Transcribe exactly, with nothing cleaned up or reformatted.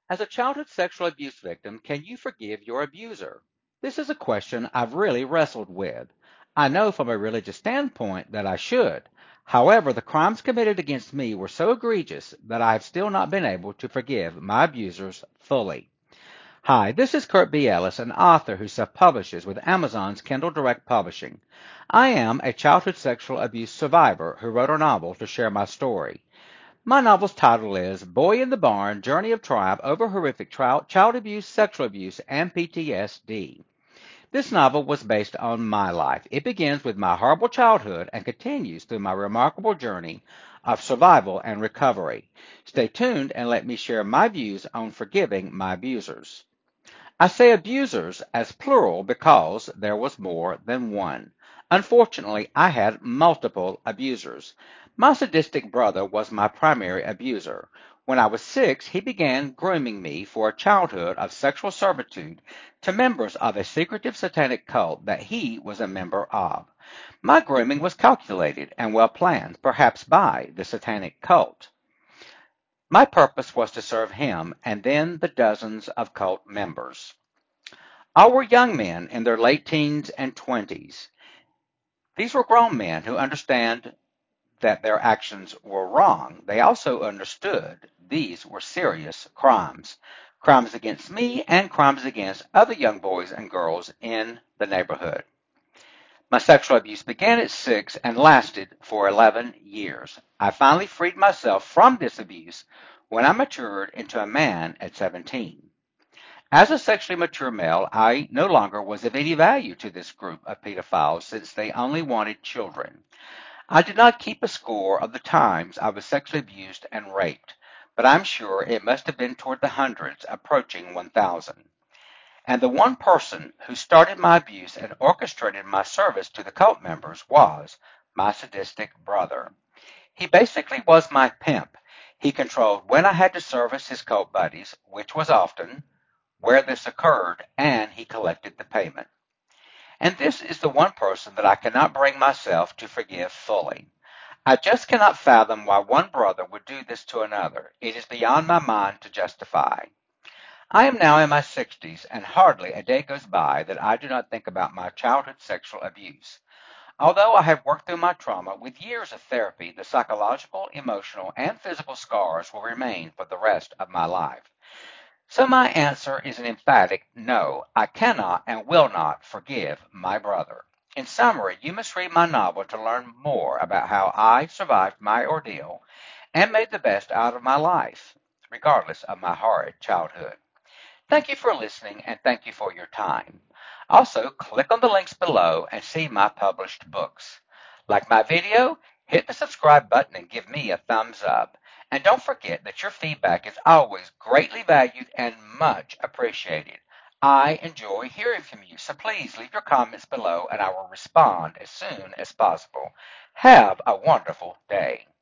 As a childhood sexual abuse victim, can you forgive your abuser? This is a question I've really wrestled with. I know from a religious standpoint that I should. However, the crimes committed against me were so egregious that I have still not been able to forgive my abusers fully. Hi, this is Kurt B. Ellis, an author who self-publishes with Amazon's Kindle Direct Publishing. I am a childhood sexual abuse survivor who wrote a novel to share my story. My novel's title is Boy in the Barn, Journey of Triumph Over Horrific Child Abuse, Sexual Abuse, and P T S D. This novel was based on my life. It begins with my horrible childhood and continues through my remarkable journey of survival and recovery. Stay tuned and let me share my views on forgiving my abusers. I say abusers as plural because there was more than one. Unfortunately, I had multiple abusers. My sadistic brother was my primary abuser. When I was six, he began grooming me for a childhood of sexual servitude to members of a secretive satanic cult that he was a member of. My grooming was calculated and well planned, perhaps by the satanic cult. My purpose was to serve him and then the dozens of cult members. All were young men in their late teens and twenties. These were grown men who understand that their actions were wrong. They also understood these were serious crimes, crimes against me and crimes against other young boys and girls in the neighborhood. My sexual abuse began at six and lasted for eleven years. I finally freed myself from this abuse when I matured into a man at seventeen. As a sexually mature male, I no longer was of any value to this group of pedophiles since they only wanted children. I did not keep a score of the times I was sexually abused and raped, but I'm sure it must have been toward the hundreds, approaching one thousand. And the one person who started my abuse and orchestrated my service to the cult members was my sadistic brother. He basically was my pimp. He controlled when I had to service his cult buddies, which was often, where this occurred, and he collected the payment. And this is the one person that I cannot bring myself to forgive fully. I just cannot fathom why one brother would do this to another. It is beyond my mind to justify. I am now in my sixties, and hardly a day goes by that I do not think about my childhood sexual abuse. Although I have worked through my trauma with years of therapy, the psychological, emotional, and physical scars will remain for the rest of my life. So my answer is an emphatic no. I cannot and will not forgive my brother. In summary, you must read my novel to learn more about how I survived my ordeal and made the best out of my life, regardless of my horrid childhood. Thank you for listening and thank you for your time. Also, click on the links below and see my published books. Like my video? Hit the subscribe button and give me a thumbs up. And don't forget that your feedback is always greatly valued and much appreciated. I enjoy hearing from you, so please leave your comments below and I will respond as soon as possible. Have a wonderful day.